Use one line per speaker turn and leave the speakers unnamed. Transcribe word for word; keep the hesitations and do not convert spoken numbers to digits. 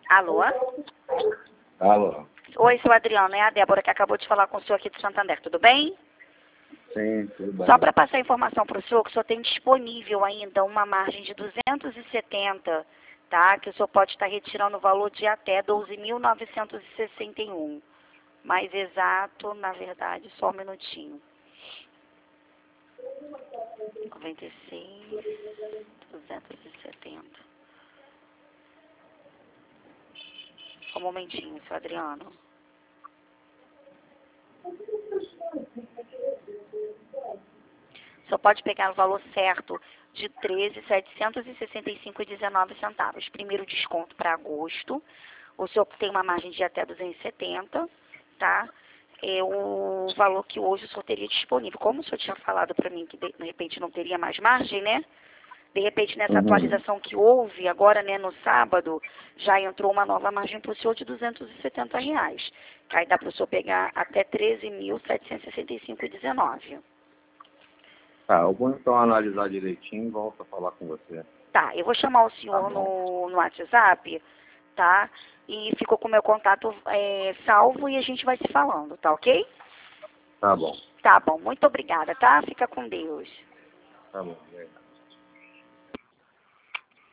Alô?
Alô?
Oi, seu Adriano, é a Débora que acabou de falar com o senhor aqui do Santander, tudo bem?
Sim, tudo bem.
Só para passar a informação para o senhor, que o senhor tem disponível ainda uma margem de duzentos e setenta, tá? Que o senhor pode estar retirando o valor de até doze mil novecentos e sessenta e um. Mais exato, na verdade, só um minutinho. noventa e seis, duzentos e setenta. Só um momentinho, seu Adriano. Só pode pegar o valor certo de treze mil setecentos e sessenta e cinco reais e dezenove centavos. Primeiro desconto para agosto. O senhor tem uma margem de até duzentos e setenta, tá? É o valor que hoje o senhor teria disponível. Como o senhor tinha falado para mim que de, de repente não teria mais margem, né? De repente, nessa
Uhum.
atualização que houve, agora, né, no sábado, já entrou uma nova margem para o senhor de duzentos e setenta reais. Que aí dá para o senhor pegar até treze mil setecentos e sessenta e cinco reais e dezenove.
Tá, eu vou então analisar direitinho e volto a falar com você.
Tá, eu vou chamar o
Tá
senhor
bom?
no, no WhatsApp, tá? E ficou com o meu contato é, salvo e a gente vai se falando, tá ok?
Tá bom.
Tá bom, muito obrigada, tá? Fica com Deus.
Tá bom, obrigado.